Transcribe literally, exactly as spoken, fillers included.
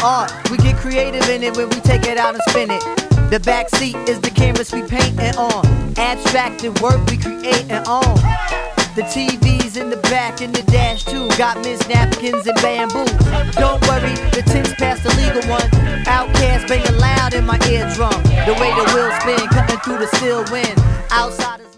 art. We get creative in it when we take it out and spin it. The back seat is the canvas we paintin' on. Abstracted work we creatin' on. The T V's in the back and the dash too. Got Miss Napkins and bamboo. Don't worry, the tin's past the legal one. Outcast banging loud in my eardrum. The way the wheels spin, cutting through the still wind. Outsiders.